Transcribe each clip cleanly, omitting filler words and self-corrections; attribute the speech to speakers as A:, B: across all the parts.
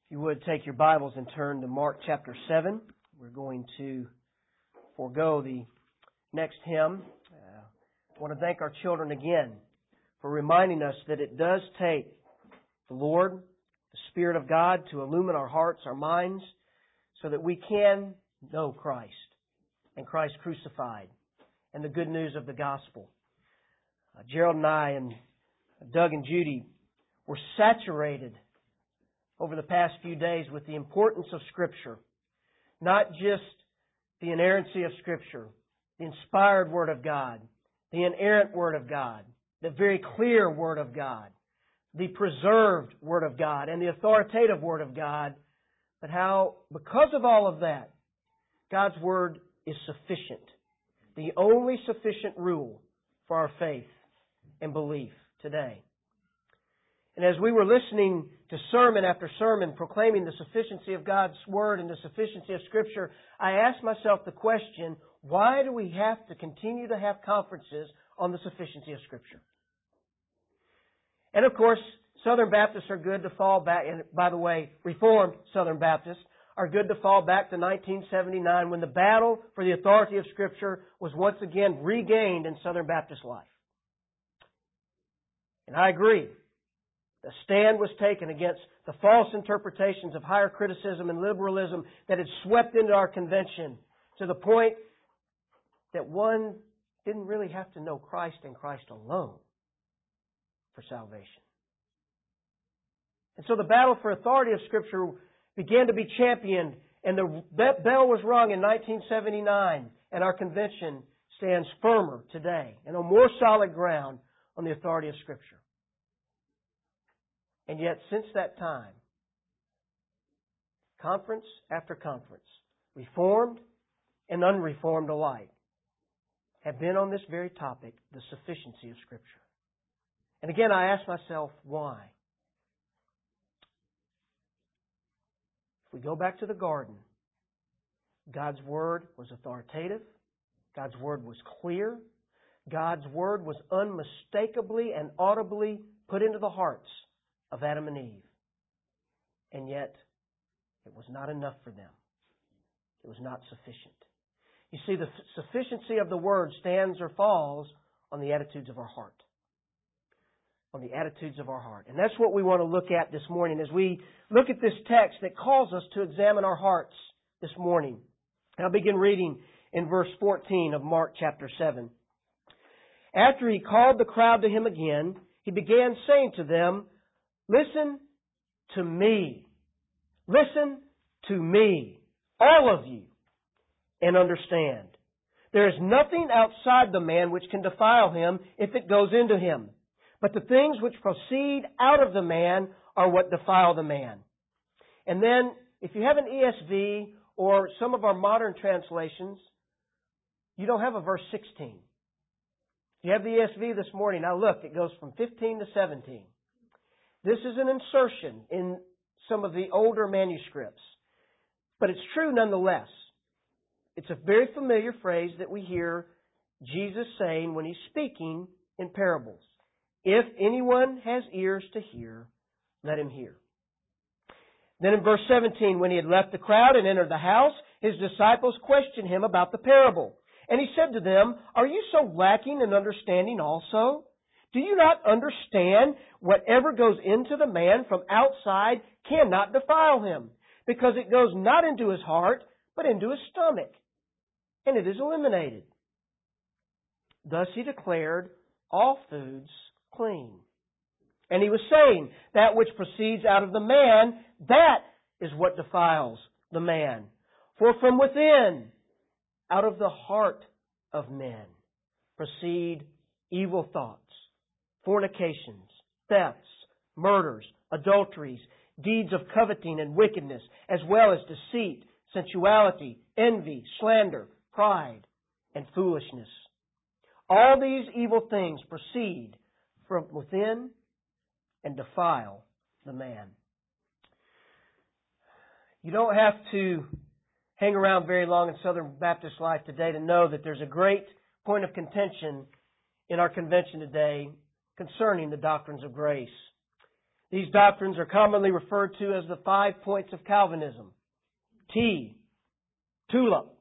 A: If you would take your Bibles and turn to Mark chapter 7. We're going to forego the next hymn. I want to thank our children again for reminding us that it does take the Lord, the Spirit of God, to illumine our hearts, our minds, so that we can know Christ and Christ crucified and the good news of the gospel. Gerald and I and Doug and Judy were saturated over the past few days with the importance of Scripture. Not just the inerrancy of Scripture, the inspired Word of God, the inerrant Word of God, the very clear Word of God, the preserved Word of God, and the authoritative Word of God, but how, because of all of that, God's Word is sufficient. The only sufficient rule for our faith and belief today. And as we were listening to sermon after sermon proclaiming the sufficiency of God's Word and the sufficiency of Scripture, I asked myself the question, why do we have to continue to have conferences on the sufficiency of Scripture? And of course, Southern Baptists are good to fall back, and by the way, Reformed Southern Baptists are good to fall back to 1979 when the battle for the authority of Scripture was once again regained in Southern Baptist life. And I agree. The stand was taken against the false interpretations of higher criticism and liberalism that had swept into our convention to the point that one didn't really have to know Christ and Christ alone for salvation. And so the battle for authority of Scripture began to be championed, and that bell was rung in 1979, and our convention stands firmer today and on more solid ground on the authority of Scripture. And yet, since that time, conference after conference, Reformed and unreformed alike, have been on this very topic, the sufficiency of Scripture. And again, I ask myself, why? If we go back to the garden, God's Word was authoritative. God's Word was clear. God's Word was unmistakably and audibly put into the hearts of Adam and Eve. And yet, it was not enough for them. It was not sufficient. You see, the sufficiency of the Word stands or falls on the attitudes of our heart. On the attitudes of our heart. And that's what we want to look at this morning as we look at this text that calls us to examine our hearts this morning. I'll begin reading in verse 14 of Mark chapter 7. After he called the crowd to him again, he began saying to them, "Listen to me. Listen to me, all of you, and understand. There is nothing outside the man which can defile him if it goes into him. But the things which proceed out of the man are what defile the man." And then, if you have an ESV or some of our modern translations, you don't have a verse 16. You have the ESV this morning. I looked, it goes from 15 to 17. This is an insertion in some of the older manuscripts. But it's true nonetheless. It's a very familiar phrase that we hear Jesus saying when He's speaking in parables. If anyone has ears to hear, let him hear. Then in verse 17, when He had left the crowd and entered the house, His disciples questioned Him about the parable. And He said to them, "Are you so lacking in understanding also? Do you not understand whatever goes into the man from outside cannot defile him, because it goes not into his heart, but into his stomach, and it is eliminated." Thus He declared all foods clean. And He was saying, that which proceeds out of the man, that is what defiles the man. For from within, out of the heart of men, proceed evil thoughts, fornications, thefts, murders, adulteries, deeds of coveting and wickedness, as well as deceit, sensuality, envy, slander, pride, and foolishness. All these evil things proceed from within and defile the man. You don't have to hang around very long in Southern Baptist life today to know that there's a great point of contention in our convention today concerning the doctrines of grace. These doctrines are commonly referred to as the 5 points of Calvinism. T, tulip.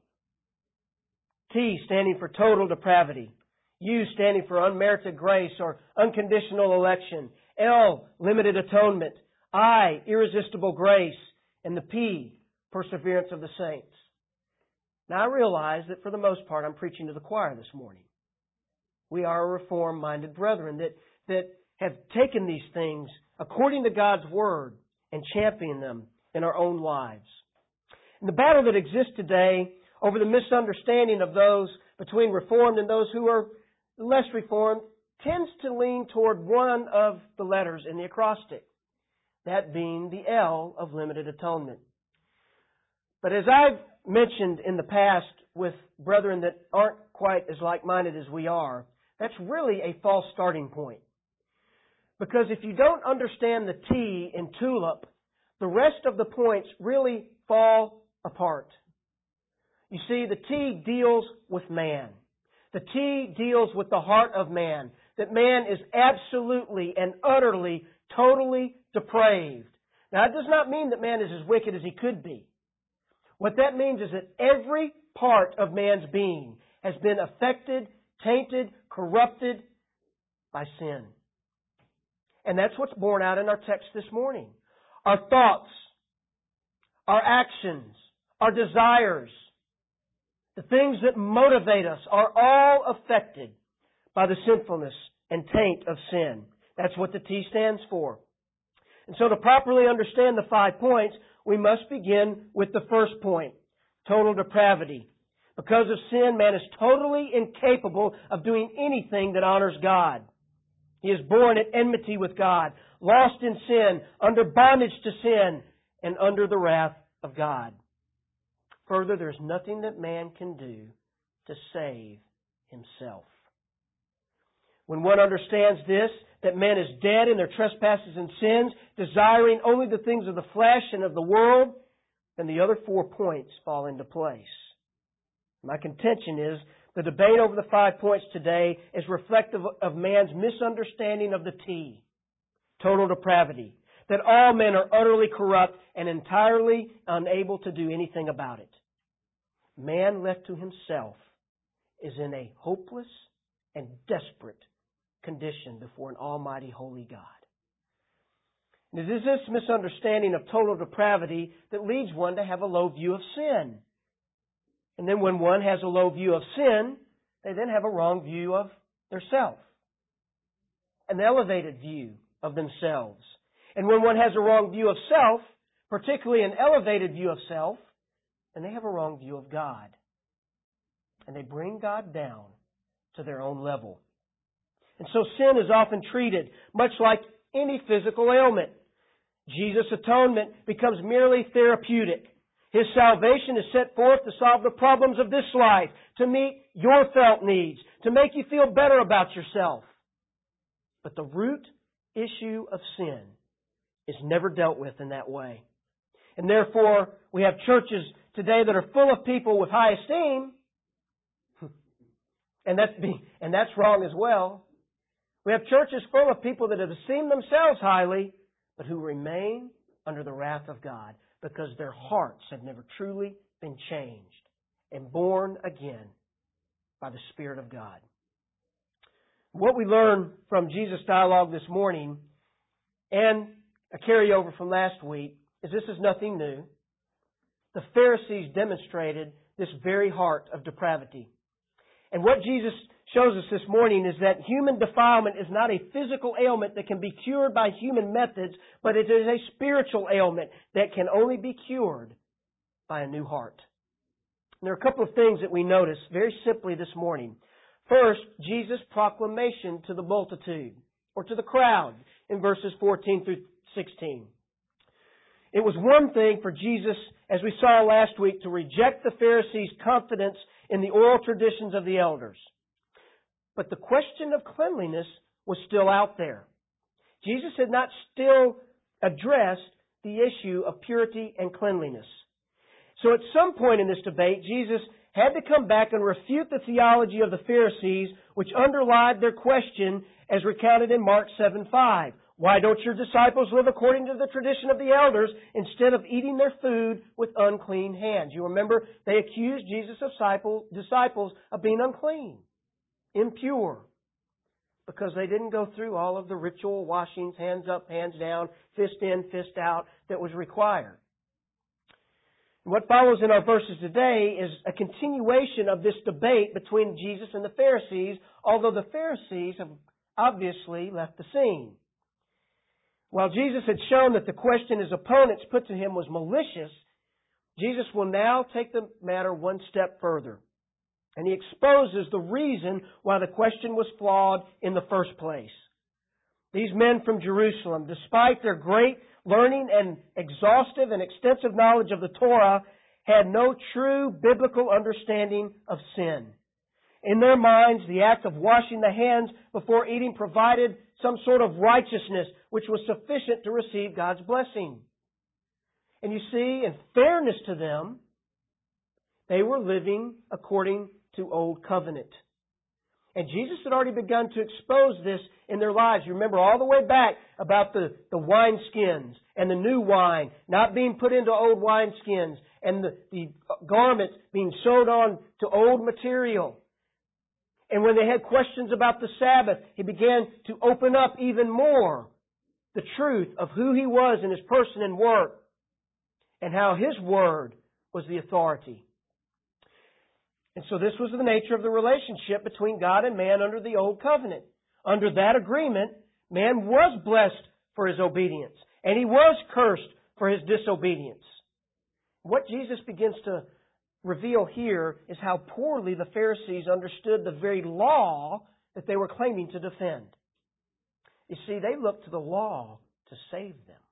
A: T standing for total depravity. U standing for unmerited grace or unconditional election. L, limited atonement. I, irresistible grace. And the P, perseverance of the saints. Now I realize that for the most part I'm preaching to the choir this morning. We are a reform-minded brethren that have taken these things according to God's Word and championed them in our own lives. And the battle that exists today over the misunderstanding of those between Reformed and those who are less Reformed tends to lean toward one of the letters in the acrostic, that being the L of limited atonement. But as I've mentioned in the past with brethren that aren't quite as like-minded as we are, that's really a false starting point. Because if you don't understand the T in tulip, the rest of the points really fall apart. You see, the T deals with man. The T deals with the heart of man. That man is absolutely and utterly, totally depraved. Now, that does not mean that man is as wicked as he could be. What that means is that every part of man's being has been affected, tainted, corrupted by sin. And that's what's borne out in our text this morning. Our thoughts, our actions, our desires, the things that motivate us are all affected by the sinfulness and taint of sin. That's what the T stands for. And so to properly understand the 5 points, we must begin with the first point, total depravity. Because of sin, man is totally incapable of doing anything that honors God. He is born at enmity with God, lost in sin, under bondage to sin, and under the wrath of God. Further, there's nothing that man can do to save himself. When one understands this, that man is dead in their trespasses and sins, desiring only the things of the flesh and of the world, then the other 4 points fall into place. My contention is the debate over the 5 points today is reflective of man's misunderstanding of the T, total depravity, that all men are utterly corrupt and entirely unable to do anything about it. Man left to himself is in a hopeless and desperate condition before an almighty holy God. And it is this misunderstanding of total depravity that leads one to have a low view of sin. And then when one has a low view of sin, they then have a wrong view of their self, an elevated view of themselves. And when one has a wrong view of self, particularly an elevated view of self, then they have a wrong view of God. And they bring God down to their own level. And so sin is often treated much like any physical ailment. Jesus' atonement becomes merely therapeutic. His salvation is set forth to solve the problems of this life, to meet your felt needs, to make you feel better about yourself. But the root issue of sin is never dealt with in that way. And therefore, we have churches today that are full of people with high esteem, and that's wrong as well. We have churches full of people that have esteemed themselves highly, but who remain under the wrath of God because their hearts have never truly been changed and born again by the Spirit of God. What we learn from Jesus' dialogue this morning and a carryover from last week is this is nothing new. The Pharisees demonstrated this very heart of depravity. And what Jesus shows us this morning is that human defilement is not a physical ailment that can be cured by human methods, but it is a spiritual ailment that can only be cured by a new heart. And there are a couple of things that we notice very simply this morning. First, Jesus' proclamation to the multitude, or to the crowd, in verses 14 through 16. It was one thing for Jesus, as we saw last week, to reject the Pharisees' confidence in the oral traditions of the elders. But the question of cleanliness was still out there. Jesus had not still addressed the issue of purity and cleanliness. So at some point in this debate, Jesus had to come back and refute the theology of the Pharisees, which underlied their question as recounted in Mark 7:5. Why don't your disciples live according to the tradition of the elders instead of eating their food with unclean hands? You remember they accused Jesus' disciples of being unclean, impure, because they didn't go through all of the ritual washings, hands up, hands down, fist in, fist out, that was required. What follows in our verses today is a continuation of this debate between Jesus and the Pharisees, although the Pharisees have obviously left the scene. While Jesus had shown that the question his opponents put to him was malicious, Jesus will now take the matter one step further. And he exposes the reason why the question was flawed in the first place. These men from Jerusalem, despite their great learning and exhaustive and extensive knowledge of the Torah, had no true biblical understanding of sin. In their minds, the act of washing the hands before eating provided some sort of righteousness which was sufficient to receive God's blessing. And you see, in fairness to them, they were living according to Old Covenant. And Jesus had already begun to expose this in their lives. You remember all the way back about the wineskins and the new wine not being put into old wineskins and the garments being sewed on to old material. And when they had questions about the Sabbath, He began to open up even more the truth of who He was in His person and work and how His Word was the authority. And so this was the nature of the relationship between God and man under the Old Covenant. Under that agreement, man was blessed for his obedience, and he was cursed for his disobedience. What Jesus begins to reveal here is how poorly the Pharisees understood the very law that they were claiming to defend. You see, they looked to the law to save them,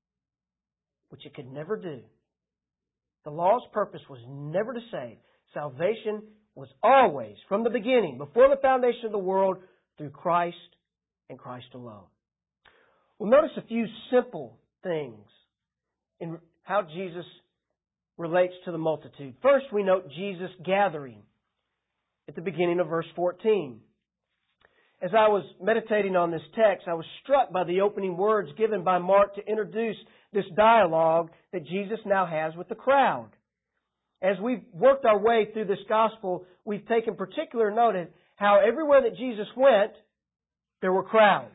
A: which it could never do. The law's purpose was never to save. Salvation was always, from the beginning, before the foundation of the world, through Christ and Christ alone. We'll notice a few simple things in how Jesus relates to the multitude. First, we note Jesus gathering at the beginning of verse 14. As I was meditating on this text, I was struck by the opening words given by Mark to introduce this dialogue that Jesus now has with the crowd. As we've worked our way through this gospel, we've taken particular note of how everywhere that Jesus went, there were crowds.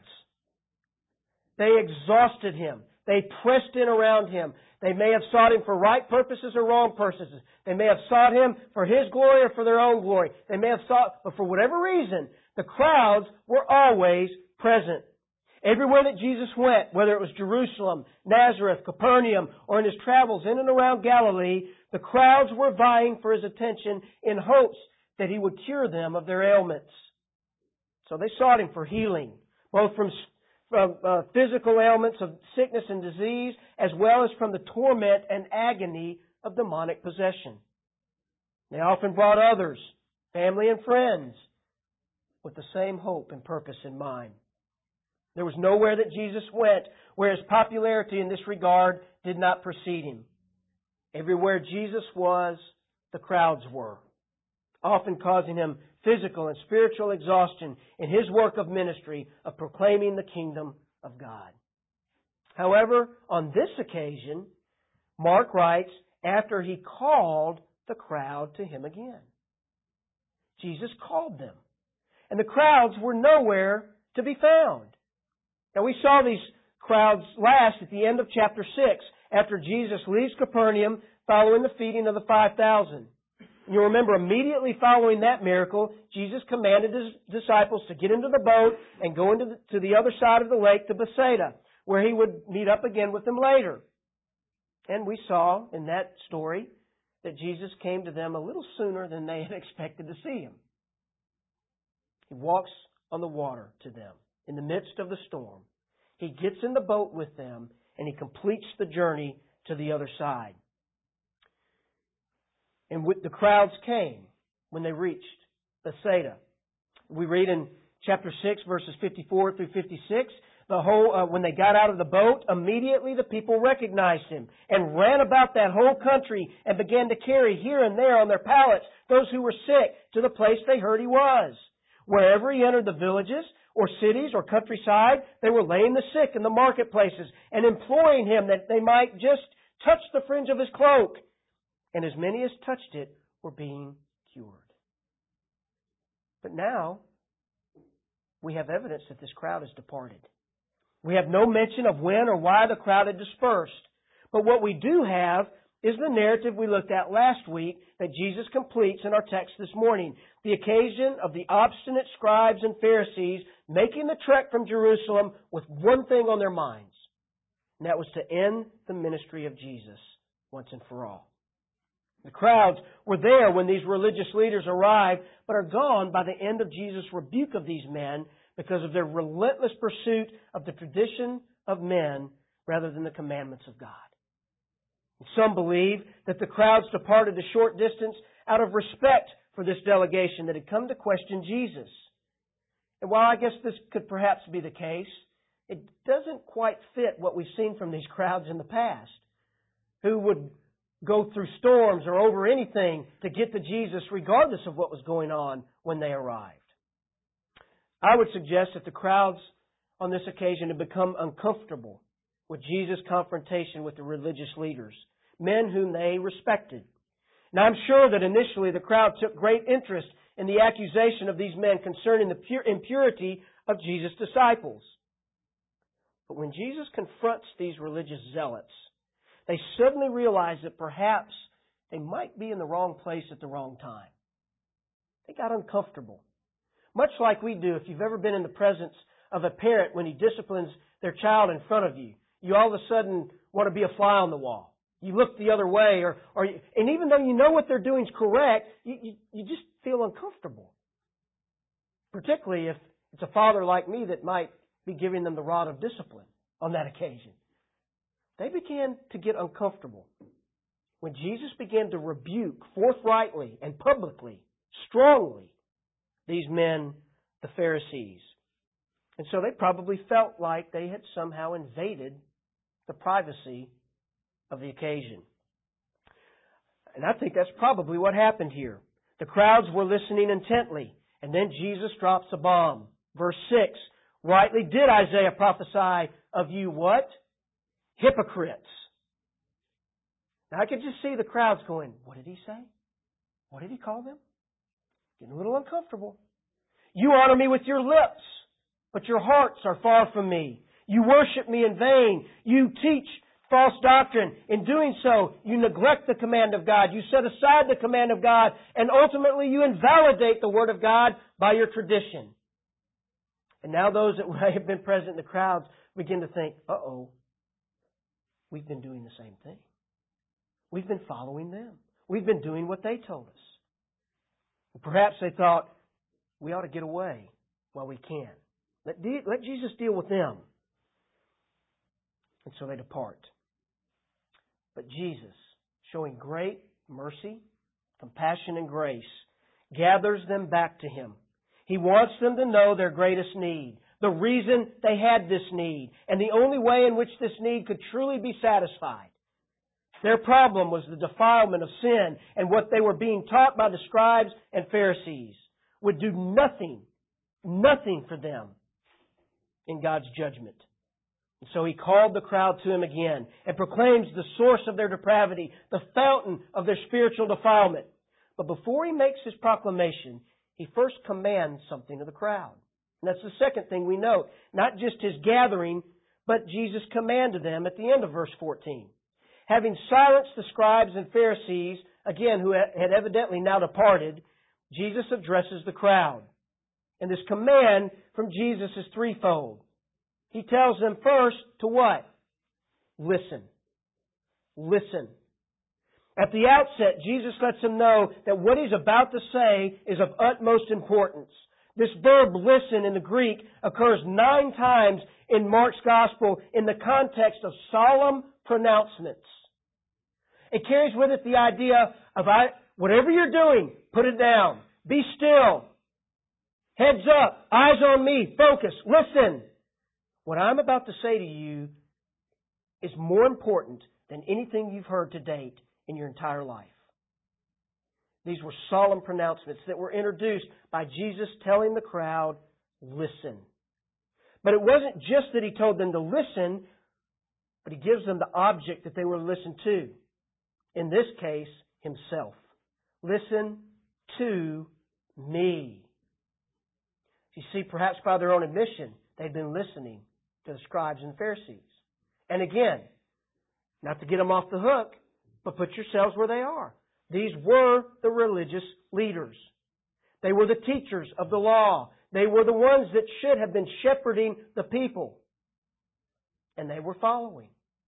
A: They exhausted Him. They pressed in around Him. They may have sought Him for right purposes or wrong purposes. They may have sought Him for His glory or for their own glory. They may have sought, but for whatever reason, the crowds were always present. Everywhere that Jesus went, whether it was Jerusalem, Nazareth, Capernaum, or in His travels in and around Galilee, the crowds were vying for His attention in hopes that He would cure them of their ailments. So they sought Him for healing, both from physical ailments of sickness and disease, as well as from the torment and agony of demonic possession. They often brought others, family and friends, with the same hope and purpose in mind. There was nowhere that Jesus went where His popularity in this regard did not precede Him. Everywhere Jesus was, the crowds were, often causing Him physical and spiritual exhaustion in His work of ministry of proclaiming the kingdom of God. However, on this occasion, Mark writes, after He called the crowd to Him again. Jesus called them, and the crowds were nowhere to be found. Now, we saw these crowds last at the end of chapter 6, after Jesus leaves Capernaum following the feeding of the 5,000. You remember, immediately following that miracle, Jesus commanded His disciples to get into the boat and go to the other side of the lake to Bethsaida, where He would meet up again with them later. And we saw in that story that Jesus came to them a little sooner than they had expected to see Him. He walks on the water to them in the midst of the storm. He gets in the boat with them, and He completes the journey to the other side. And the crowds came when they reached Bethsaida. We read in chapter 6, verses 54 through 56, when they got out of the boat, immediately the people recognized Him and ran about that whole country and began to carry here and there on their pallets those who were sick to the place they heard He was. Wherever He entered the villages or cities or countryside, they were laying the sick in the marketplaces and imploring Him that they might just touch the fringe of His cloak. And as many as touched it were being cured. But now, we have evidence that this crowd has departed. We have no mention of when or why the crowd had dispersed. But what we do have is the narrative we looked at last week that Jesus completes in our text this morning. The occasion of the obstinate scribes and Pharisees making the trek from Jerusalem with one thing on their minds. And that was to end the ministry of Jesus once and for all. The crowds were there when these religious leaders arrived, but are gone by the end of Jesus' rebuke of these men because of their relentless pursuit of the tradition of men rather than the commandments of God. Some believe that the crowds departed a short distance out of respect for this delegation that had come to question Jesus. And while I guess this could perhaps be the case, it doesn't quite fit what we've seen from these crowds in the past, who would go through storms or over anything to get to Jesus regardless of what was going on when they arrived. I would suggest that the crowds on this occasion had become uncomfortable with Jesus' confrontation with the religious leaders, men whom they respected. Now I'm sure that initially the crowd took great interest in the accusation of these men concerning the impurity of Jesus' disciples. But when Jesus confronts these religious zealots, they suddenly realize that perhaps they might be in the wrong place at the wrong time. They got uncomfortable. Much like we do if you've ever been in the presence of a parent when he disciplines their child in front of you. You all of a sudden want to be a fly on the wall. You look the other way, and even though you know what they're doing is correct, you just feel uncomfortable. Particularly if it's a father like me that might be giving them the rod of discipline on that occasion. They began to get uncomfortable when Jesus began to rebuke forthrightly and publicly, strongly, these men, the Pharisees. And so they probably felt like they had somehow invaded the privacy of the occasion. And I think that's probably what happened here. The crowds were listening intently, and then Jesus drops a bomb. Verse 6, rightly did Isaiah prophesy of you what? Hypocrites. Now I could just see the crowds going, what did he say? What did he call them? Getting a little uncomfortable. You honor me with your lips, but your hearts are far from me. You worship me in vain. You teach false doctrine. In doing so, you neglect the command of God. You set aside the command of God, and ultimately you invalidate the Word of God by your tradition. And now those that have been present in the crowds begin to think, uh-oh, we've been doing the same thing. We've been following them. We've been doing what they told us. Perhaps they thought, we ought to get away while we can. Let Jesus deal with them. And so they depart. But Jesus, showing great mercy, compassion, and grace, gathers them back to Him. He wants them to know their greatest need, the reason they had this need, and the only way in which this need could truly be satisfied. Their problem was the defilement of sin, and what they were being taught by the scribes and Pharisees would do nothing for them in God's judgment. And so He called the crowd to Him again and proclaims the source of their depravity, the fountain of their spiritual defilement. But before He makes His proclamation, He first commands something of the crowd. And that's the second thing we note. Not just His gathering, but Jesus' command to them at the end of verse 14. Having silenced the scribes and Pharisees, again, who had evidently now departed, Jesus addresses the crowd. And this command from Jesus is threefold. He tells them first to what? Listen. Listen. At the outset, Jesus lets them know that what He's about to say is of utmost importance. This verb listen in the Greek occurs 9 times in Mark's Gospel in the context of solemn pronouncements. It carries with it the idea of whatever you're doing, put it down. Be still. Heads up. Eyes on me. Focus. Listen. What I'm about to say to you is more important than anything you've heard to date in your entire life. These were solemn pronouncements that were introduced by Jesus telling the crowd, listen. But it wasn't just that He told them to listen, but He gives them the object that they were to listen to. In this case, Himself. Listen to me. You see, perhaps by their own admission, they'd been listening to the scribes and Pharisees. And again, not to get them off the hook, but put yourselves where they are. These were the religious leaders. They were the teachers of the law. They were the ones that should have been shepherding the people. And they were following.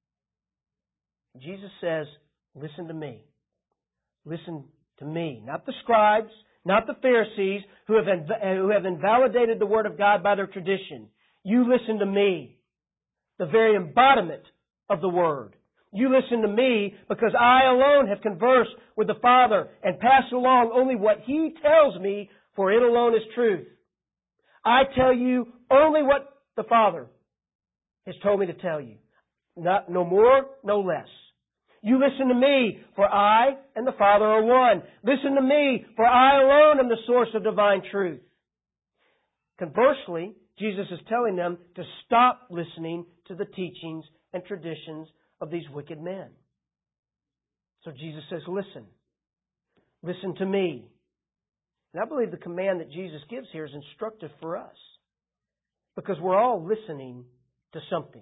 A: Jesus says, listen to me. Listen to me. Not the scribes, not the Pharisees who have invalidated the Word of God by their tradition. You listen to me, the very embodiment of the Word. You listen to me because I alone have conversed with the Father and passed along only what He tells me, for it alone is truth. I tell you only what the Father has told me to tell you. No more, no less. You listen to me, for I and the Father are one. Listen to me, for I alone am the source of divine truth. Conversely, Jesus is telling them to stop listening to the teachings and traditions of these wicked men. So Jesus says, listen. Listen to me. And I believe the command that Jesus gives here is instructive for us. Because we're all listening to something.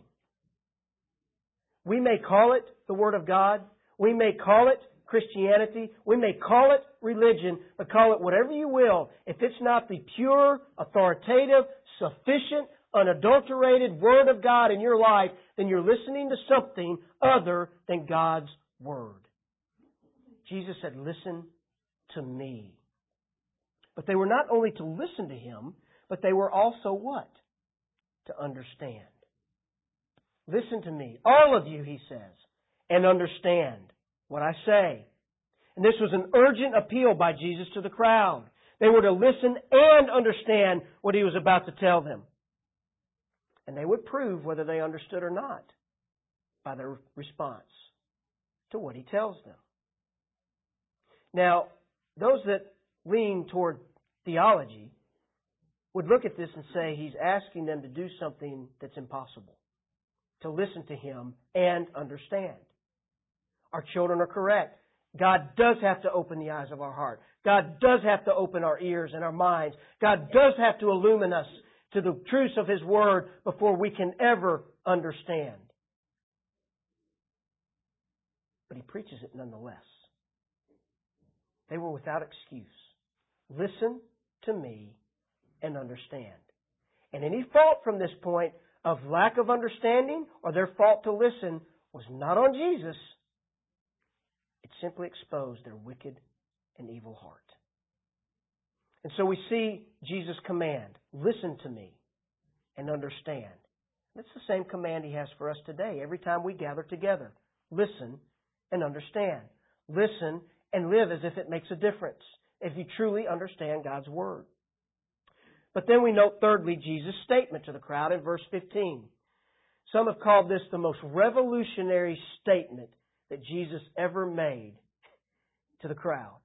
A: We may call it the Word of God. We may call it Christianity. We may call it religion, but call it whatever you will. If it's not the pure, authoritative, sufficient, unadulterated Word of God in your life, then you're listening to something other than God's Word. Jesus said, listen to me. But they were not only to listen to Him, but they were also what? To understand. Listen to me, all of you, He says, and understand what I say. And this was an urgent appeal by Jesus to the crowd. They were to listen and understand what He was about to tell them. And they would prove whether they understood or not by their response to what He tells them. Now, those that lean toward theology would look at this and say He's asking them to do something that's impossible. To listen to Him and understand. Our children are correct. God does have to open the eyes of our heart. God does have to open our ears and our minds. God does have to illumine us to the truths of His Word before we can ever understand. But He preaches it nonetheless. They were without excuse. Listen to me and understand. And any fault from this point of lack of understanding or their fault to listen was not on Jesus. It simply exposed their wicked and evil heart. And so we see Jesus' command, listen to me and understand. That's the same command He has for us today every time we gather together. Listen and understand. Listen and live as if it makes a difference, if you truly understand God's Word. But then we note thirdly Jesus' statement to the crowd in verse 15. Some have called this the most revolutionary statement that Jesus ever made to the crowd.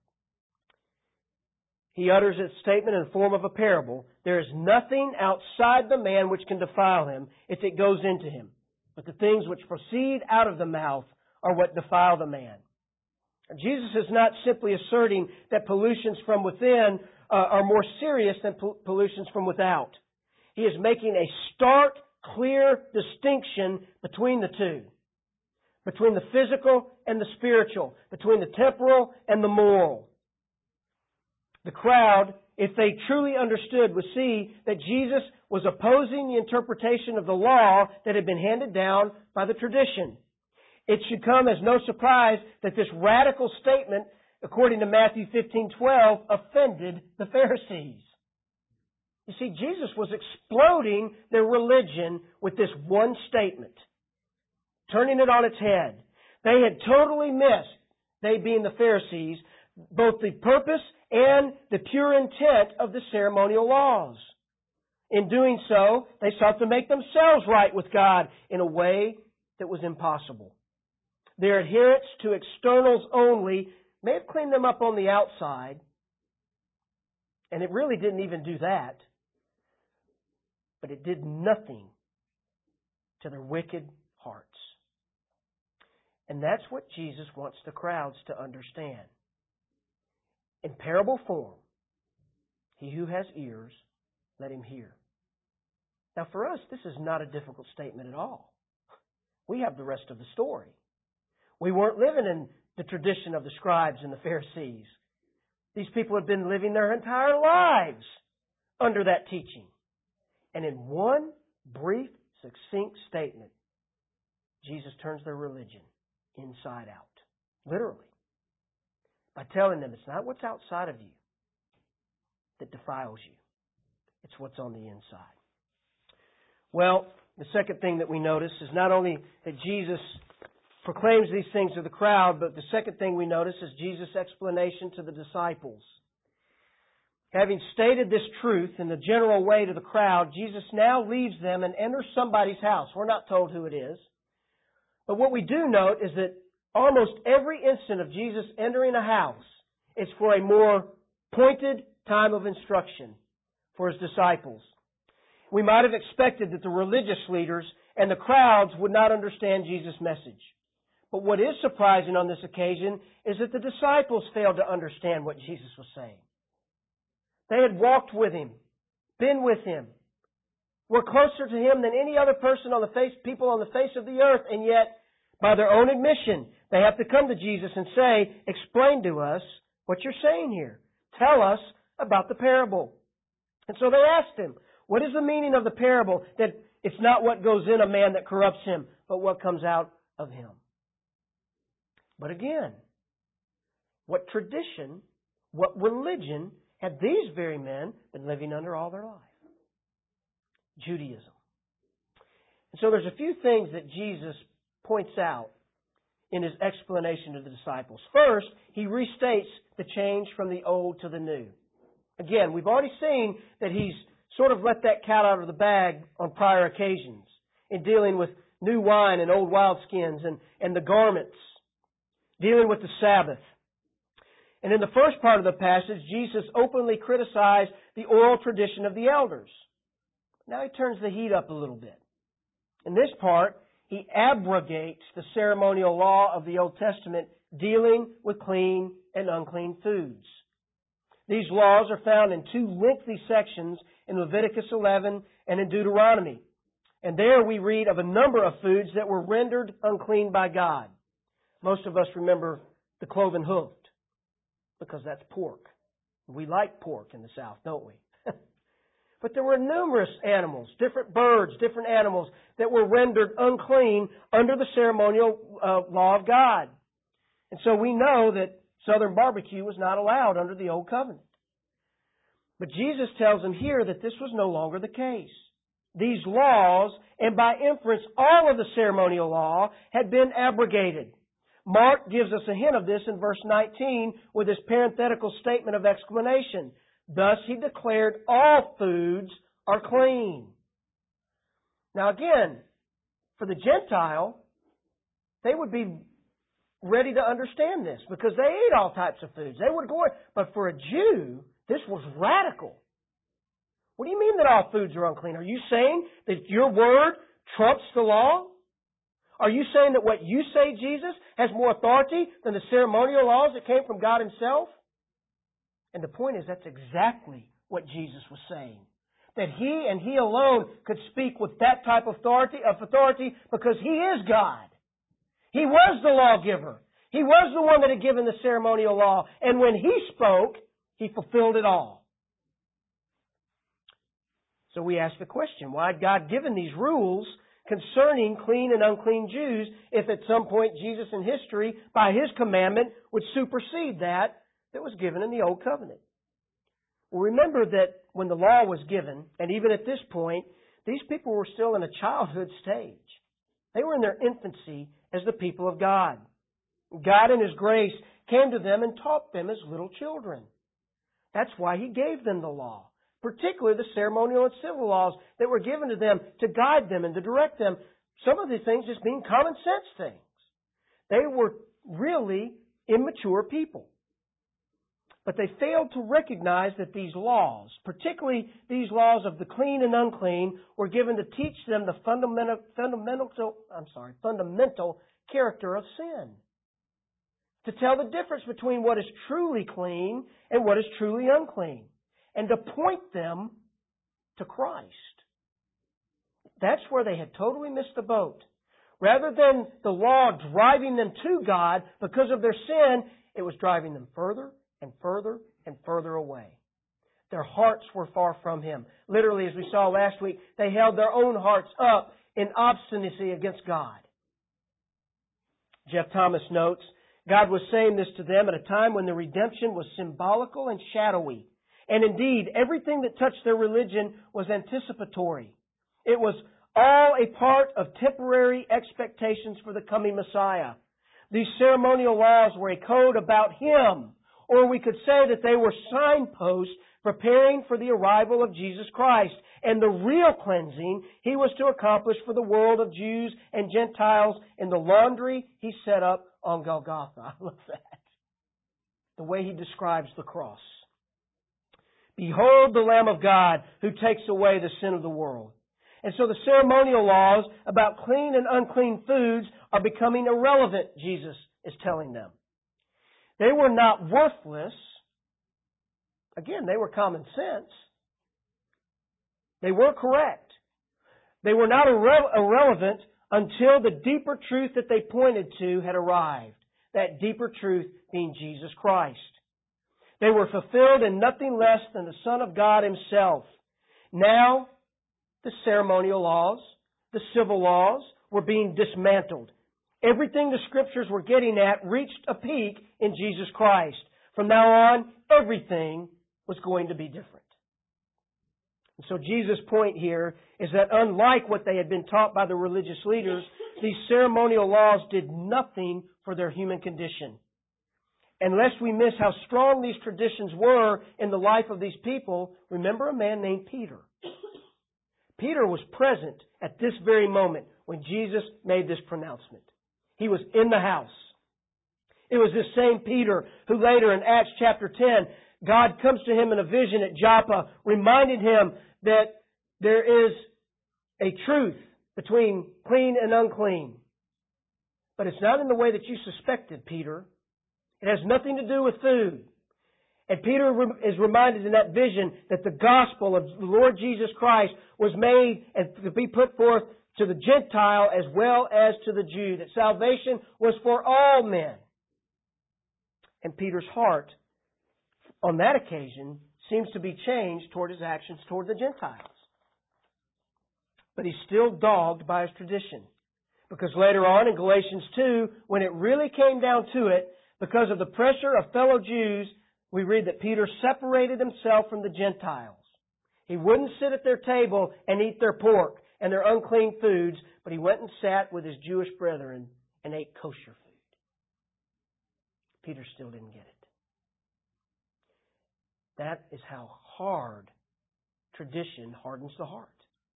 A: He utters this statement in the form of a parable. There is nothing outside the man which can defile him if it goes into him. But the things which proceed out of the mouth are what defile the man. Jesus is not simply asserting that pollutions from within are more serious than pollutions from without. He is making a stark, clear distinction between the two. Between the physical and the spiritual. Between the temporal and the moral. The crowd, if they truly understood, would see that Jesus was opposing the interpretation of the law that had been handed down by the tradition. It should come as no surprise that this radical statement, according to Matthew 15:12, offended the Pharisees. You see, Jesus was exploding their religion with this one statement, turning it on its head. They had totally missed, they being the Pharisees, both the purpose and the pure intent of the ceremonial laws. In doing so, they sought to make themselves right with God in a way that was impossible. Their adherence to externals only may have cleaned them up on the outside, and it really didn't even do that, but it did nothing to their wicked hearts. And that's what Jesus wants the crowds to understand. In parable form, he who has ears, let him hear. Now for us, this is not a difficult statement at all. We have the rest of the story. We weren't living in the tradition of the scribes and the Pharisees. These people had been living their entire lives under that teaching. And in one brief, succinct statement, Jesus turns their religion inside out. Literally. By telling them it's not what's outside of you that defiles you. It's what's on the inside. Well, the second thing that we notice is not only that Jesus proclaims these things to the crowd, but the second thing we notice is Jesus' explanation to the disciples. Having stated this truth in the general way to the crowd, Jesus now leaves them and enters somebody's house. We're not told who it is. But what we do note is that almost every instant of Jesus entering a house is for a more pointed time of instruction for His disciples. We might have expected that the religious leaders and the crowds would not understand Jesus' message. But what is surprising on this occasion is that the disciples failed to understand what Jesus was saying. They had walked with Him, been with Him, were closer to Him than any other person on the face, people on the face of the earth, and yet, by their own admission, they have to come to Jesus and say, explain to us what you're saying here. Tell us about the parable. And so they asked Him, what is the meaning of the parable? That it's not what goes in a man that corrupts him, but what comes out of him. But again, what tradition, what religion had these very men been living under all their life? Judaism. And so there's a few things that Jesus points out in His explanation to the disciples. First, He restates the change from the old to the new. Again, we've already seen that He's sort of let that cat out of the bag on prior occasions in dealing with new wine and old wineskins and the garments, dealing with the Sabbath. And in the first part of the passage, Jesus openly criticized the oral tradition of the elders. Now He turns the heat up a little bit. In this part, He abrogates the ceremonial law of the Old Testament dealing with clean and unclean foods. These laws are found in two lengthy sections in Leviticus 11 and in Deuteronomy. And there we read of a number of foods that were rendered unclean by God. Most of us remember the cloven hoofed, because that's pork. We like pork in the South, don't we? But there were numerous animals, different birds, different animals that were rendered unclean under the ceremonial law of God. And so we know that Southern barbecue was not allowed under the Old Covenant. But Jesus tells them here that this was no longer the case. These laws, and by inference all of the ceremonial law, had been abrogated. Mark gives us a hint of this in verse 19 with his parenthetical statement of explanation. Thus He declared all foods are clean. Now again, for the Gentile, they would be ready to understand this because they ate all types of foods. They would go, but for a Jew, this was radical. What do you mean that all foods are unclean? Are you saying that your word trumps the law? Are you saying that what you say, Jesus, has more authority than the ceremonial laws that came from God Himself? And the point is, that's exactly what Jesus was saying. That He and He alone could speak with that type of authority because He is God. He was the lawgiver. He was the one that had given the ceremonial law. And when He spoke, He fulfilled it all. So we ask the question, why had God given these rules concerning clean and unclean Jews if at some point Jesus in history, by His commandment, would supersede that was given in the Old Covenant? Well, remember that when the law was given, and even at this point, these people were still in a childhood stage. They were in their infancy as the people of God. God in His grace came to them and taught them as little children. That's why He gave them the law, particularly the ceremonial and civil laws that were given to them to guide them and to direct them. Some of these things just being common sense things. They were really immature people. But they failed to recognize that these laws, particularly these laws of the clean and unclean, were given to teach them the fundamental character of sin. To tell the difference between what is truly clean and what is truly unclean. And to point them to Christ. That's where they had totally missed the boat. Rather than the law driving them to God because of their sin, it was driving them further and further and further away. Their hearts were far from Him. Literally, as we saw last week, they held their own hearts up in obstinacy against God. Jeff Thomas notes, God was saying this to them at a time when the redemption was symbolical and shadowy. And indeed, everything that touched their religion was anticipatory. It was all a part of temporary expectations for the coming Messiah. These ceremonial laws were a code about Him, or we could say that they were signposts preparing for the arrival of Jesus Christ and the real cleansing He was to accomplish for the world of Jews and Gentiles in the laundry He set up on Golgotha. I love that. The way He describes the cross. Behold the Lamb of God who takes away the sin of the world. And so the ceremonial laws about clean and unclean foods are becoming irrelevant, Jesus is telling them. They were not worthless. Again, they were common sense. They were correct. They were not irrelevant until the deeper truth that they pointed to had arrived. That deeper truth being Jesus Christ. They were fulfilled in nothing less than the Son of God Himself. Now, the ceremonial laws, the civil laws, were being dismantled. Everything the Scriptures were getting at reached a peak in Jesus Christ. From now on, everything was going to be different. And so Jesus' point here is that unlike what they had been taught by the religious leaders, these ceremonial laws did nothing for their human condition. Unless we miss how strong these traditions were in the life of these people, remember a man named Peter. Peter was present at this very moment when Jesus made this pronouncement. He was in the house. It was this same Peter who later in Acts chapter 10, God comes to him in a vision at Joppa, reminding him that there is a truth between clean and unclean. But it's not in the way that you suspected, Peter. It has nothing to do with food. And Peter is reminded in that vision that the gospel of the Lord Jesus Christ was made and to be put forth to the Gentile as well as to the Jew. That salvation was for all men. And Peter's heart, on that occasion, seems to be changed toward his actions toward the Gentiles. But he's still dogged by his tradition. Because later on in Galatians 2, when it really came down to it, because of the pressure of fellow Jews, we read that Peter separated himself from the Gentiles. He wouldn't sit at their table and eat their pork and their unclean foods, but he went and sat with his Jewish brethren and ate kosher food. Peter still didn't get it. That is how hard tradition hardens the heart.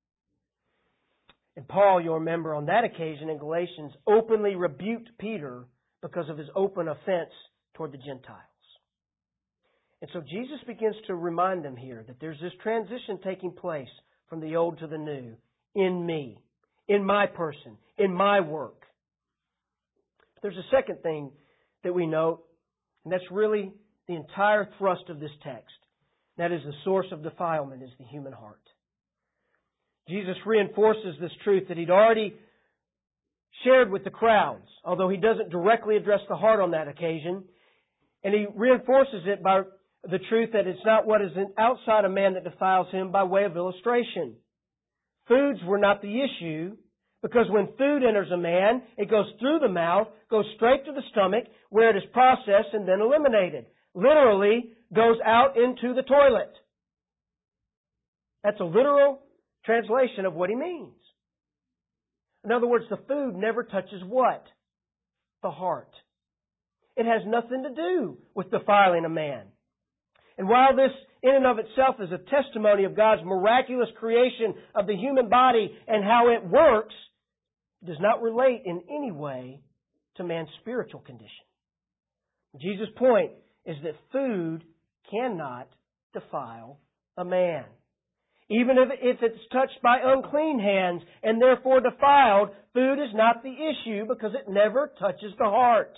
A: And Paul, you'll remember on that occasion in Galatians, openly rebuked Peter because of his open offense toward the Gentiles. And so Jesus begins to remind them here that there's this transition taking place from the old to the new in me, in my person, in my work. There's a second thing that we note, and that's really the entire thrust of this text. That is the source of defilement is the human heart. Jesus reinforces this truth that He'd already shared with the crowds, although He doesn't directly address the heart on that occasion. And He reinforces it by the truth that it's not what is outside a man that defiles him by way of illustration. Foods were not the issue, because when food enters a man, it goes through the mouth, goes straight to the stomach, where it is processed and then eliminated. Literally, goes out into the toilet. That's a literal translation of what he means. In other words, the food never touches what? The heart. It has nothing to do with defiling a man. And while this in and of itself is a testimony of God's miraculous creation of the human body and how it works, it does not relate in any way to man's spiritual condition. Jesus' point is that food cannot defile a man. Even if it's touched by unclean hands and therefore defiled, food is not the issue because it never touches the heart.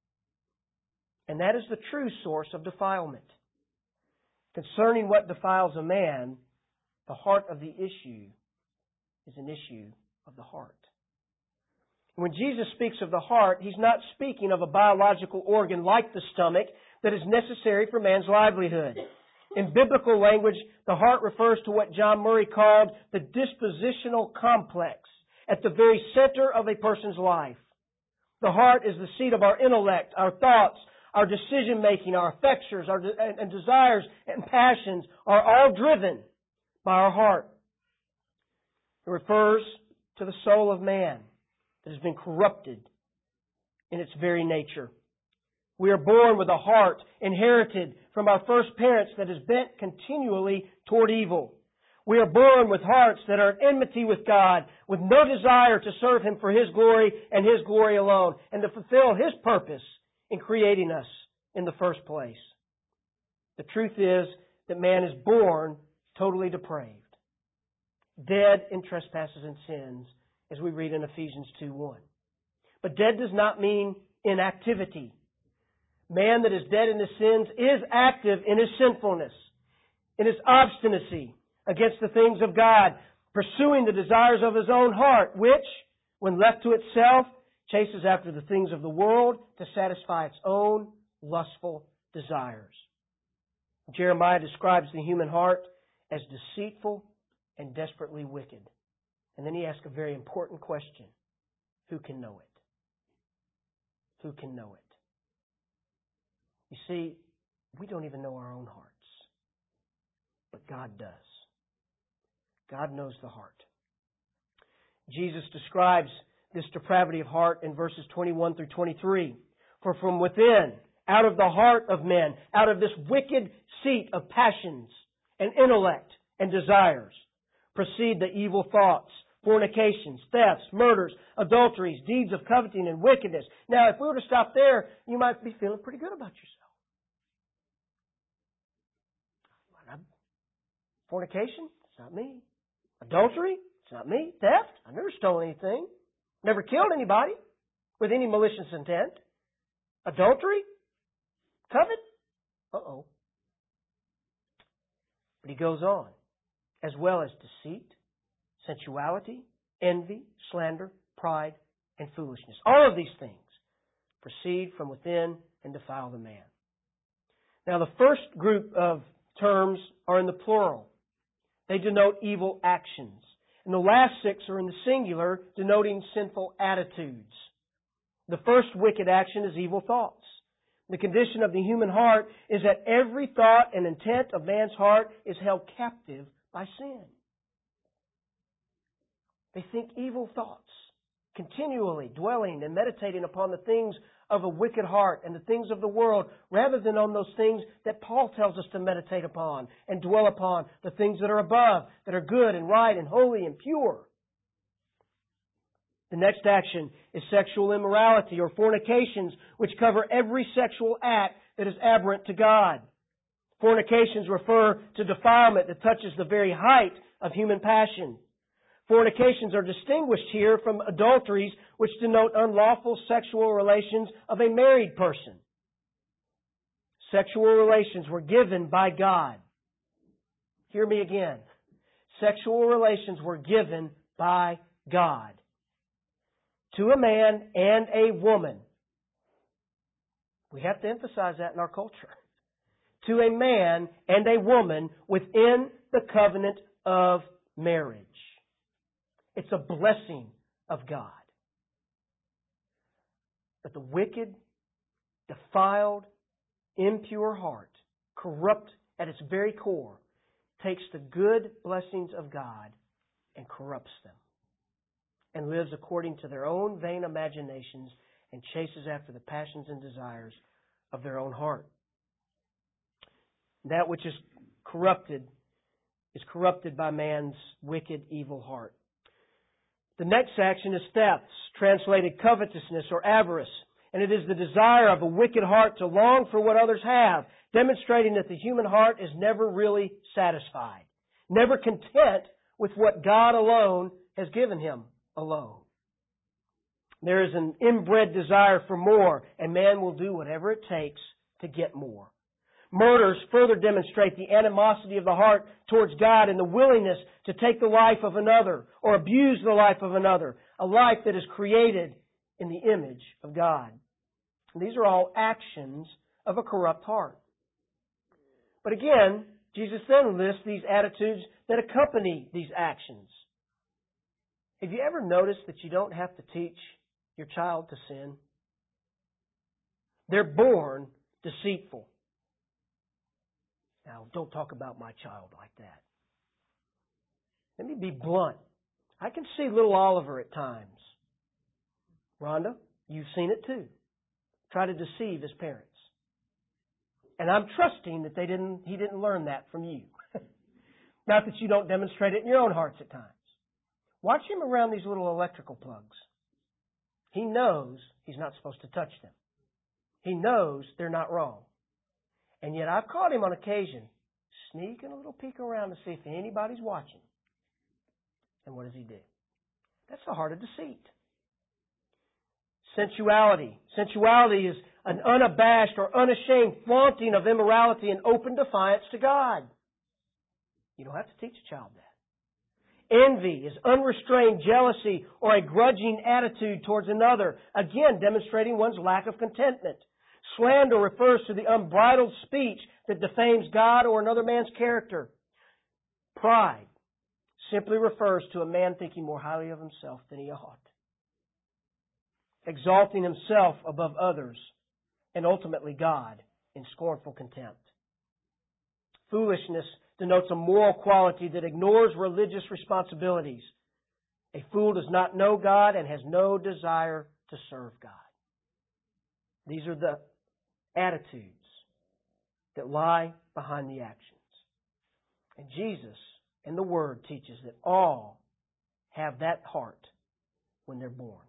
A: And that is the true source of defilement. Concerning what defiles a man, the heart of the issue is an issue of the heart. When Jesus speaks of the heart, He's not speaking of a biological organ like the stomach that is necessary for man's livelihood. In biblical language, the heart refers to what John Murray called the dispositional complex at the very center of a person's life. The heart is the seat of our intellect, our thoughts, our decision-making, our affections, and desires and passions are all driven by our heart. It refers to the soul of man that has been corrupted in its very nature. We are born with a heart inherited from our first parents that is bent continually toward evil. We are born with hearts that are at enmity with God, with no desire to serve Him for His glory and His glory alone, and to fulfill His purpose in creating us in the first place. The truth is that man is born totally depraved, dead in trespasses and sins, as we read in Ephesians 2:1. But dead does not mean inactivity. Man that is dead in his sins is active in his sinfulness, in his obstinacy against the things of God, pursuing the desires of his own heart, which, when left to itself, chases after the things of the world to satisfy its own lustful desires. Jeremiah describes the human heart as deceitful and desperately wicked. And then he asks a very important question. Who can know it? Who can know it? You see, we don't even know our own hearts. But God does. God knows the heart. Jesus describes this depravity of heart in verses 21 through 23. For from within, out of the heart of men, out of this wicked seat of passions and intellect and desires, proceed the evil thoughts, fornications, thefts, murders, adulteries, deeds of coveting and wickedness. Now, if we were to stop there, you might be feeling pretty good about yourself. Fornication? It's not me. Adultery? It's not me. Theft? I never stole anything. Never killed anybody with any malicious intent. Adultery? Covet? Uh-oh. But he goes on. As well as deceit, sensuality, envy, slander, pride, and foolishness. All of these things proceed from within and defile the man. Now, the first group of terms are in the plural. They denote evil actions. And the last six are in the singular, denoting sinful attitudes. The first wicked action is evil thoughts. The condition of the human heart is that every thought and intent of man's heart is held captive by sin. They think evil thoughts, continually dwelling and meditating upon the things of a wicked heart and the things of the world, rather than on those things that Paul tells us to meditate upon and dwell upon, the things that are above, that are good and right and holy and pure. The next action is sexual immorality or fornications, which cover every sexual act that is aberrant to God. Fornications refer to defilement that touches the very height of human passion. Fornications are distinguished here from adulteries, which denote unlawful sexual relations of a married person. Sexual relations were given by God. Hear me again. Sexual relations were given by God to a man and a woman. We have to emphasize that in our culture. To a man and a woman within the covenant of marriage. It's a blessing of God. But the wicked, defiled, impure heart, corrupt at its very core, takes the good blessings of God and corrupts them, and lives according to their own vain imaginations and chases after the passions and desires of their own heart. That which is corrupted by man's wicked, evil heart. The next action is thefts, translated covetousness or avarice. And it is the desire of a wicked heart to long for what others have, demonstrating that the human heart is never really satisfied, never content with what God alone has given him alone. There is an inbred desire for more, and man will do whatever it takes to get more. Murders further demonstrate the animosity of the heart towards God and the willingness to take the life of another or abuse the life of another, a life that is created in the image of God. And these are all actions of a corrupt heart. But again, Jesus then lists these attitudes that accompany these actions. Have you ever noticed that you don't have to teach your child to sin? They're born deceitful. Now, don't talk about my child like that. Let me be blunt. I can see little Oliver at times. Rhonda, you've seen it too. Try to deceive his parents. And I'm trusting that he didn't learn that from you. Not that you don't demonstrate it in your own hearts at times. Watch him around these little electrical plugs. He knows he's not supposed to touch them. He knows they're not wrong. And yet I've caught him on occasion sneaking a little peek around to see if anybody's watching. And what does he do? That's the heart of deceit. Sensuality. Sensuality is an unabashed or unashamed flaunting of immorality in open defiance to God. You don't have to teach a child that. Envy is unrestrained jealousy or a grudging attitude towards another, again demonstrating one's lack of contentment. Slander refers to the unbridled speech that defames God or another man's character. Pride simply refers to a man thinking more highly of himself than he ought, exalting himself above others and ultimately God in scornful contempt. Foolishness denotes a moral quality that ignores religious responsibilities. A fool does not know God and has no desire to serve God. These are the attitudes that lie behind the actions. And Jesus and the Word teaches that all have that heart when they're born.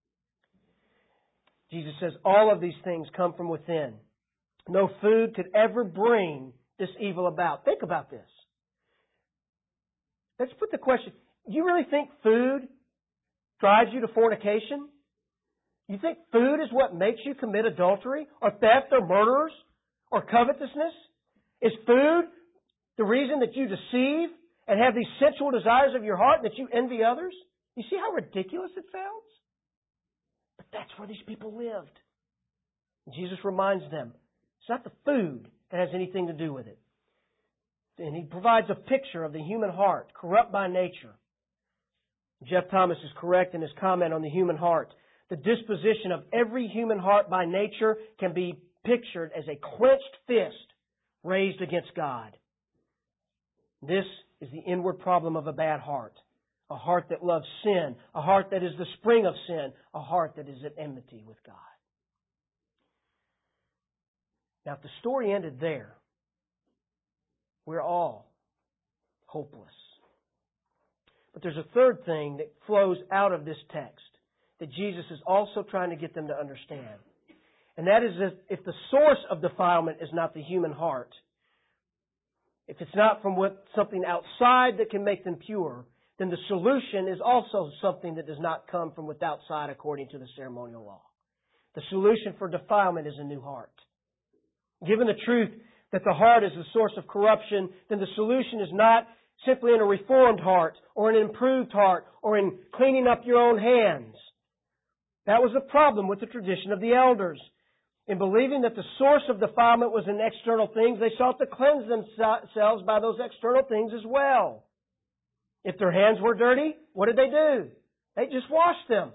A: Jesus says all of these things come from within. No food could ever bring this evil about. Think about this. Let's put the question, do you really think food drives you to fornication? You think food is what makes you commit adultery or theft or murders or covetousness? Is food the reason that you deceive and have these sensual desires of your heart, that you envy others? You see how ridiculous it sounds? But that's where these people lived. Jesus reminds them, it's not the food that has anything to do with it. And He provides a picture of the human heart, corrupt by nature. Jeff Thomas is correct in his comment on the human heart. The disposition of every human heart by nature can be pictured as a clenched fist raised against God. This is the inward problem of a bad heart. A heart that loves sin. A heart that is the spring of sin. A heart that is at enmity with God. Now, if the story ended there, we're all hopeless. But there's a third thing that flows out of this text that Jesus is also trying to get them to understand. And that is that if the source of defilement is not the human heart, if it's not from something outside that can make them pure, then the solution is also something that does not come from without side according to the ceremonial law. The solution for defilement is a new heart. Given the truth that the heart is the source of corruption, then the solution is not simply in a reformed heart or an improved heart or in cleaning up your own hands. That was the problem with the tradition of the elders. In believing that the source of defilement was in external things, they sought to cleanse themselves by those external things as well. If their hands were dirty, what did they do? They just washed them.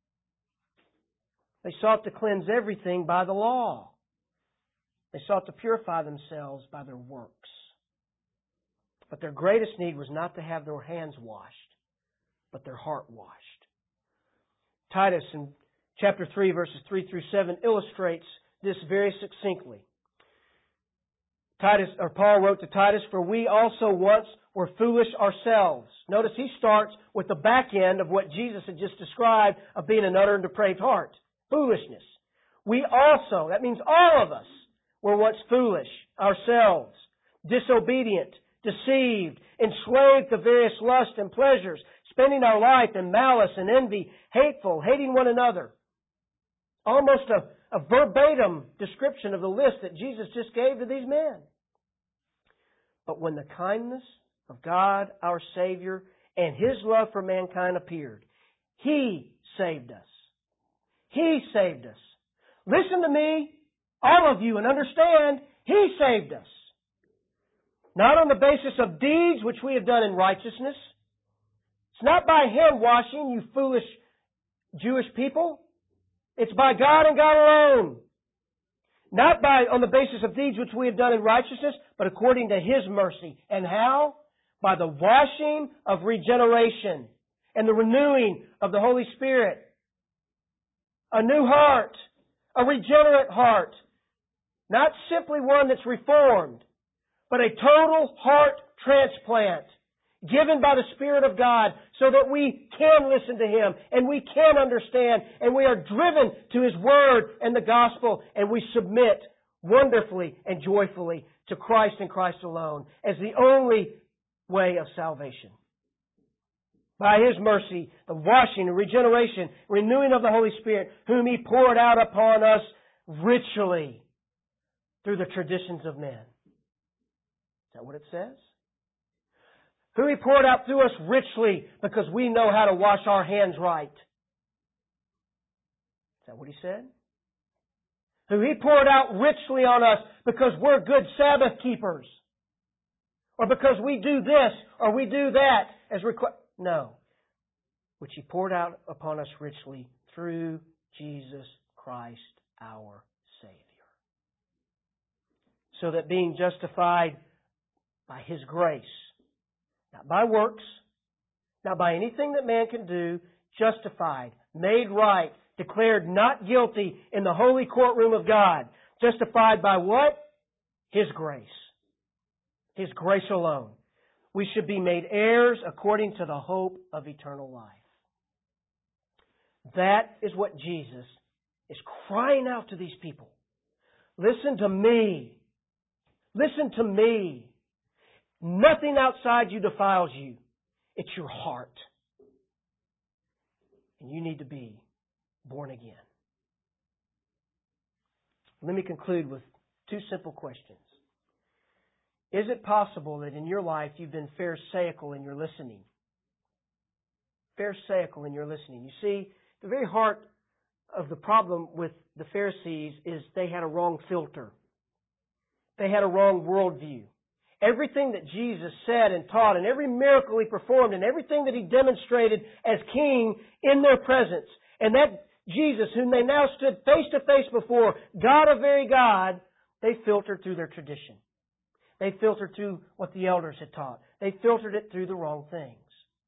A: They sought to cleanse everything by the law. They sought to purify themselves by their works. But their greatest need was not to have their hands washed, but their heart washed. Titus in chapter 3, verses 3 through 7 illustrates this very succinctly. Paul wrote to Titus, "For we also once were foolish ourselves." Notice he starts with the back end of what Jesus had just described of being an utter and depraved heart. Foolishness. We also, that means all of us, were once foolish ourselves, disobedient, deceived, enslaved to various lusts and pleasures, spending our life in malice and envy, hateful, hating one another. Almost a verbatim description of the list that Jesus just gave to these men. But when the kindness of God, our Savior, and His love for mankind appeared, He saved us. He saved us. Listen to me, all of you, and understand, He saved us. Not on the basis of deeds which we have done in righteousness. It's not by hand washing, you foolish Jewish people. It's by God and God alone. Not on the basis of deeds which we have done in righteousness, but according to His mercy. And how? By the washing of regeneration and the renewing of the Holy Spirit. A new heart, a regenerate heart. Not simply one that's reformed, but a total heart transplant given by the Spirit of God so that we can listen to Him and we can understand and we are driven to His Word and the Gospel and we submit wonderfully and joyfully to Christ and Christ alone as the only way of salvation. By His mercy, the washing and regeneration, renewing of the Holy Spirit, whom He poured out upon us richly through the traditions of men. Is that what it says? Who He poured out through us richly because we know how to wash our hands right. Is that what He said? Who He poured out richly on us because we're good Sabbath keepers. Or because we do this or we do that as required. No. Which He poured out upon us richly through Jesus Christ our Savior. So that being justified by His grace, not by works, not by anything that man can do, justified, made right, declared not guilty in the holy courtroom of God. Justified by what? His grace. His grace alone. We should be made heirs according to the hope of eternal life. That is what Jesus is crying out to these people. Listen to me. Listen to me. Nothing outside you defiles you. It's your heart. And you need to be born again. Let me conclude with two simple questions. Is it possible that in your life you've been pharisaical in your listening? Pharisaical in your listening. You see, the very heart of the problem with the Pharisees is they had a wrong filter. They had a wrong worldview. Everything that Jesus said and taught and every miracle He performed and everything that He demonstrated as King in their presence, and that Jesus, whom they now stood face to face before, God of very God, they filtered through their tradition. They filtered through what the elders had taught. They filtered it through the wrong things.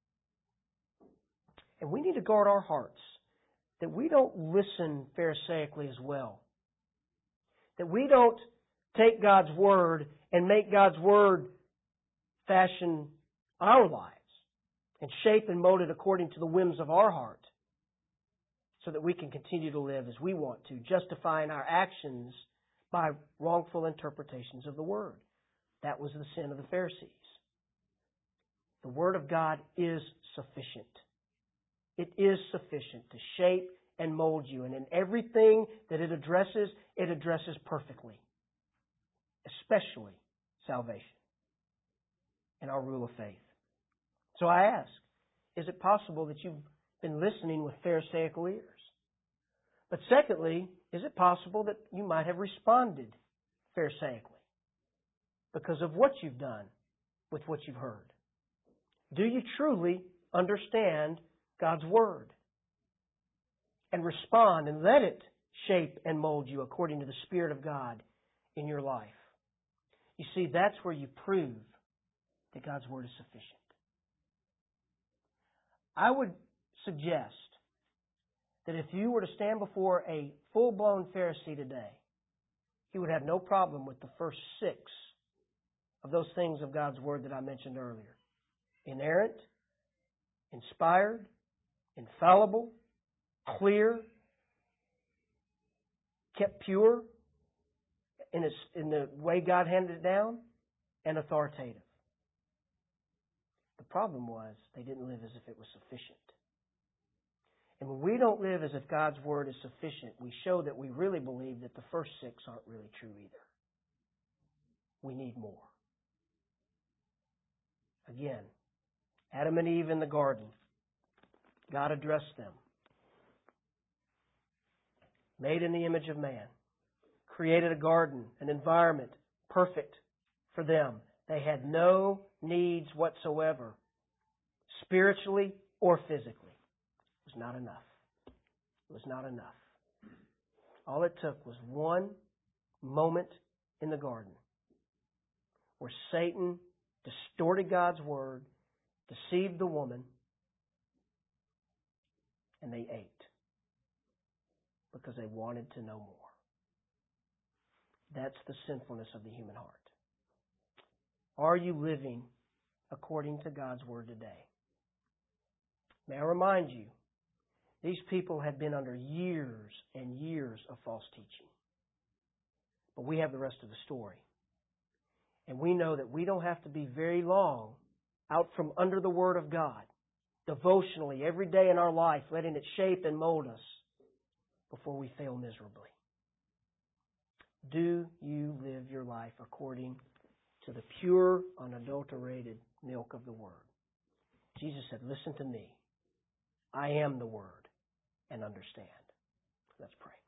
A: And we need to guard our hearts that we don't listen pharisaically as well. That we don't take God's Word and make God's Word fashion our lives and shape and mold it according to the whims of our heart so that we can continue to live as we want to, justifying our actions by wrongful interpretations of the Word. That was the sin of the Pharisees. The Word of God is sufficient. It is sufficient to shape and mold you. And in everything that it addresses perfectly. Especially salvation and our rule of faith. So I ask, is it possible that you've been listening with pharisaical ears? But secondly, is it possible that you might have responded pharisaically because of what you've done with what you've heard? Do you truly understand God's Word? And respond and let it shape and mold you according to the Spirit of God in your life. You see, that's where you prove that God's Word is sufficient. I would suggest that if you were to stand before a full-blown Pharisee today, he would have no problem with the first 6 of those things of God's Word that I mentioned earlier. Inerrant, inspired, infallible, clear, kept pure in the way God handed it down, and authoritative. The problem was they didn't live as if it was sufficient. And when we don't live as if God's Word is sufficient, we show that we really believe that the first 6 aren't really true either. We need more. Again, Adam and Eve in the garden. God addressed them. Made in the image of man. Created a garden, an environment, perfect for them. They had no needs whatsoever, spiritually or physically. It was not enough. It was not enough. All it took was one moment in the garden where Satan distorted God's Word, deceived the woman, and they ate because they wanted to know more. That's the sinfulness of the human heart. Are you living according to God's Word today? May I remind you, these people had been under years and years of false teaching. But we have the rest of the story. And we know that we don't have to be very long out from under the Word of God, devotionally, every day in our life, letting it shape and mold us before we fail miserably. Do you live your life according to the pure, unadulterated milk of the Word? Jesus said, listen to me. I am the Word, and understand. Let's pray.